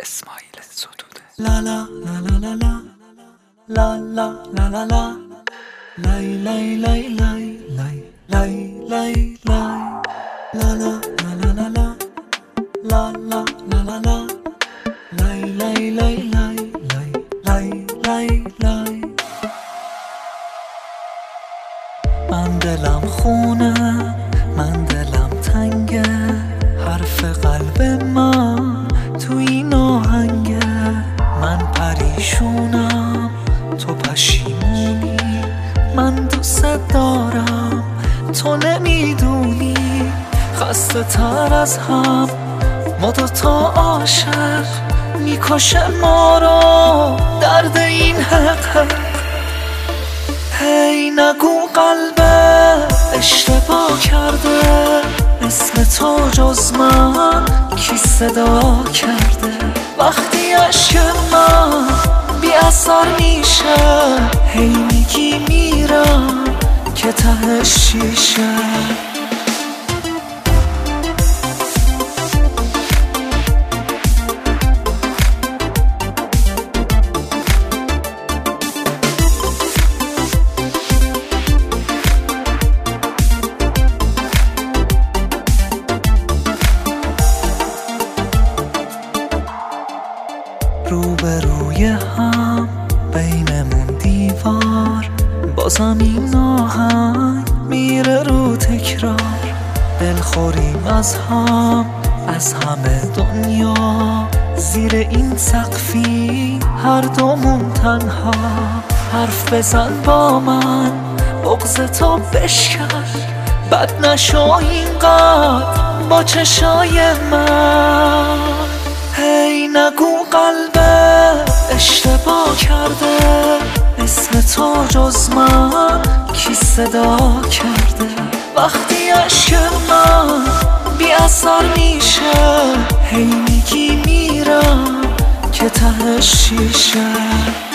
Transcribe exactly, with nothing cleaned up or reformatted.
اسماعیل ستوده. لا لا لا لا لا لا لا لا لا لا لای لای لای لای لای لای لای لای لا لا لا لا لا لا لا لا لا لا لای لای لای لای لای لای لای. من دلم خونه، من دلم تنگه، حرف قلب من تو این آهنگه. من پریشونم تو پشیمونی، من دوست دارم تو نمیدونی. خسته تر از هم ما دوتا عاشق، میکشه ما رو درد این حق. هی نگو قلبه اشتباه کرده، اسم تو جز من کی صدا کرده؟ وقتی عشق من بی اثر میشه، هی میگی میرم که ته شیشه. روبروی هم بینمون دیوار، بازم این آهنگ میره رو تکرار. دلخوریم از هم، از همه دنیا، زیر این سقفی هر دومون تنها. حرف بزن با من، بغض تو بشکن، بد نشو اینقدر با چشای من. هی نگو قلبه اشتباه کرده، اسم تو جز من کی صدا کرده؟ وقتی عشق من بی اثر میشه، هی میگی میرم که ته شیشه.